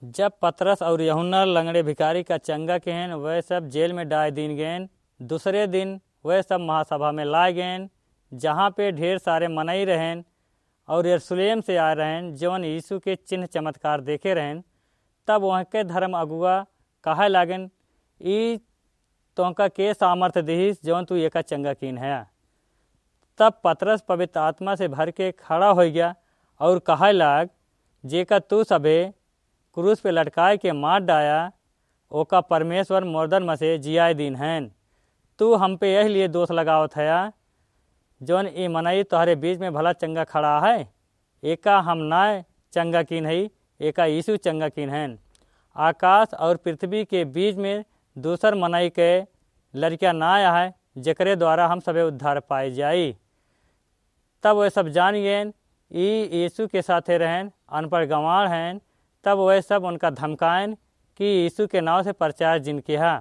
जब पतरस और यूहन्ना लंगड़े भिखारी का चंगा केहन वह सब जेल में डाल दीन गएन। दूसरे दिन वह सब महासभा में लाए गएन, जहाँ पे ढेर सारे मनई रहें और यरूशलेम से आए रहें जौन यीशु के चिन्ह चमत्कार देखे रहें। तब वहाँ के धर्म अगुआ कहे लागन, ई तोहका के सामर्थ दिहिस जौन तू एका चंगा कीन है। तब पतरस पवित्र आत्मा से भर के खड़ा हो गया और कहे लाग, जेका तू सबे क्रूस पे लटकाए के मार डाया ओका परमेश्वर मुर्दन में से जियाए दीन हैं। तू हम पे यही लिए दोष लगावत है जौन ई मनई तोहरे बीच में भला चंगा खड़ा है। एका हम ना चंगा कीन है, एका यीशु चंगा कीन हैं। आकाश और पृथ्वी के बीच में दूसर मनई के लड़किया ना आया है जकरे द्वारा हम सबे उद्धार पाए जाई। तब वह सब जान गए ई यीशु के साथे रहें अनपढ़ गंवार हैं। तब वह सब उनका धमकाएं कि यीशु के नाव से प्रचार जिनके है।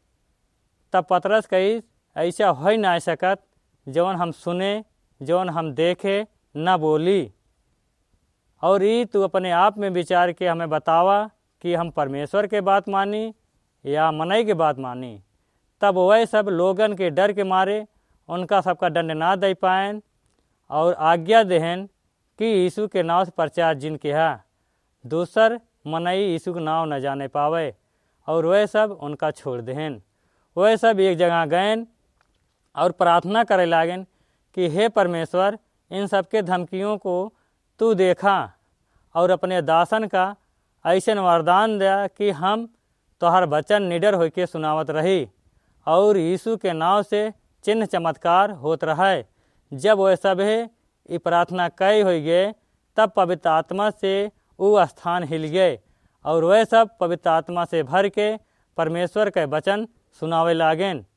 तब पतरस कही, ऐसा हो ना सकत जौन हम सुने जौन हम देखे न बोली। और ई तू अपने आप में विचार के हमें बतावा कि हम परमेश्वर के बात मानी या मनई के बात मानी। तब वह सब लोगन के डर के मारे उनका सबका दंड ना दे पाएं और आज्ञा देहन कि यीशु के नाव से प्रचार जिनके है। दूसर मनई यीशु के नाव न जाने पावे और वह सब उनका छोड़ देहन। वह सब एक जगह गएन और प्रार्थना करे लागेन कि हे परमेश्वर, इन सब के धमकियों को तू देखा और अपने दासन का ऐसन वरदान दिया कि हम तोहर वचन निडर होके सुनावत रही और यीशु के नाव से चिन्ह चमत्कार होत रहे। जब वह सब ये प्रार्थना कई हो गए तब पवित्र आत्मा से वो स्थान हिल गए और वह सब पवित्र आत्मा से भर के परमेश्वर के वचन सुनावे लागेन।